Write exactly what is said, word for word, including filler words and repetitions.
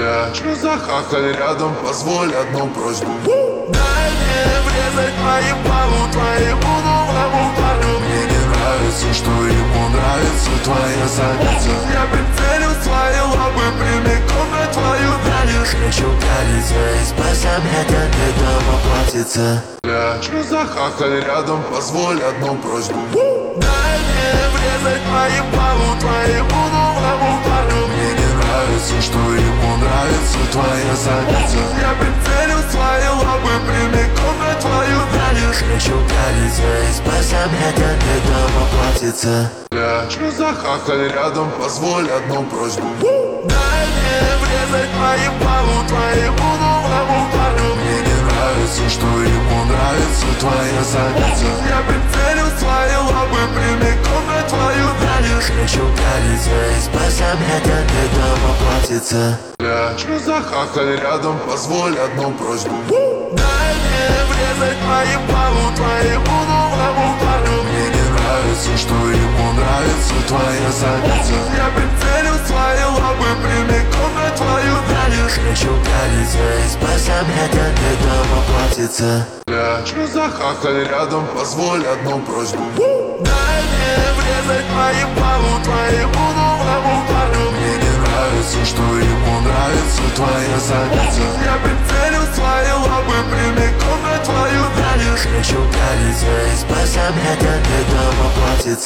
Прячу за хахаль рядом, позволь одну просьбу. Дай мне врезать по ебалу твоему новому парню. Мне не нравится, что ему нравится твоя задница. Я прицелю свои лапы прямиком на твою задницу. Хочу пялиться и спасать это для дома платится. Прячу за хахаль рядом, позволь одну просьбу. Дай мне врезать по ебалу твоему новому парню. Мне не нравится, что ему нравится твоя задница. Я прицелю свои лапы прямиком на твою задницу. Хочу пялиться и спасать это для дома платится. Прячу за хахаль рядом, позволь одну просьбу. Дай мне врезать по ебалу твоему новому парню. Мне не нравится, что ему нравится твоя задница. Я прицелю свои лапы прямиком на твою задницу. Хочу пялиться и спасать это для дома платится. Прячу за хахаль рядом, позволь одну просьбу. Дай мне врезать по ебалу твоему новому парню. Мне не нравится, что ему нравится твоя задница. Я прицелю свои лапы прямиком на твою задницу. Хочу пялиться и спасать это для дома платится. Прячу за хахаль рядом, позволь одну просьбу. Дай мне врезать по ебалу твоему новому парню. Мне не нравится, что ему нравится твоя задница. Я прицелю свои лапы прямиком на твою задницу. Хочу пялиться и спасать это для дома платится.